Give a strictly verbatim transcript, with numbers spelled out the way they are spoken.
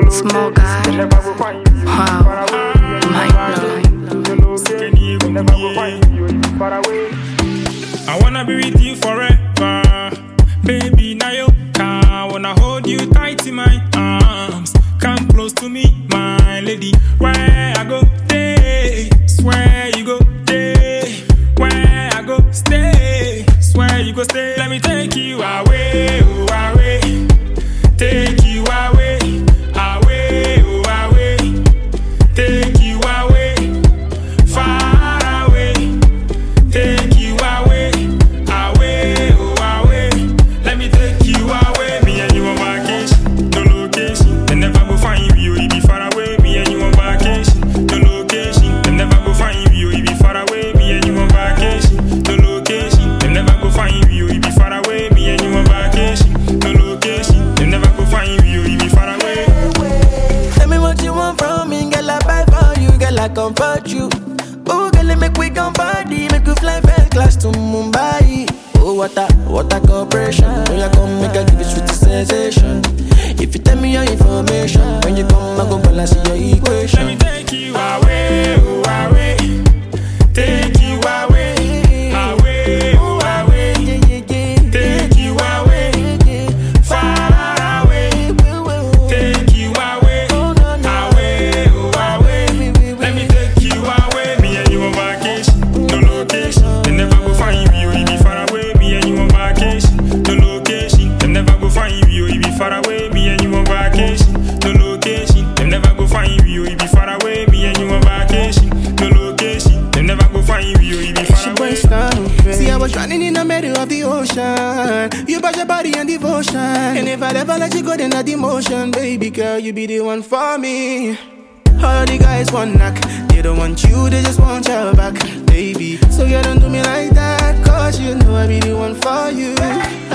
Small guy. Wow. Mind blowing. I wanna be with you forever, baby. Now you can. Wanna hold you tight in my arms. Come close to me, my lady. Where I go, stay. Swear you go, stay. Where I go, stay. Swear you go, stay. Let me take you away, oh away. Take you away, away, oh away. Take you away, far away. Take you away, away, oh away. Let me take you away. Me and you on vacation, no location. They never go find you, you be far away. Me and you on vacation, no location. They never go find you, you be far away. Me and you on vacation, no location. They never go find you, you be far away. Me and you on vacation, no location. They never go find you, you be far away. Tell me what you want from me, girl. I buy for you, girl. I comfort you. Oh, girl, make we come party, make we fly first class to Mumbai. Oh, what a, what a cooperation. When you come, make I give you sweet sensation. If you tell me your information, when you come, I go balance your equation. Let me take you away, oh away. Take you away, away, oh away. Take you away, far away. Take you away, away, oh away. Let me take you away. Me and you on vacation, no location. They never go find you, you be far away. Me and you on vacation, no location. They never go find you, you be far away. Me and you on vacation, no location. They never go find you, you be far away. Me and you on vacation, no location. They never go find you, you be far away. See, I was drowning in the middle of the ocean. You brought your body and devotion. And if I ever let you go, then that emotion, baby girl, you be the one for me. All the guys want knock. They don't want you, they just want your back, baby. So you don't do me like that, cause you know I be the one for you.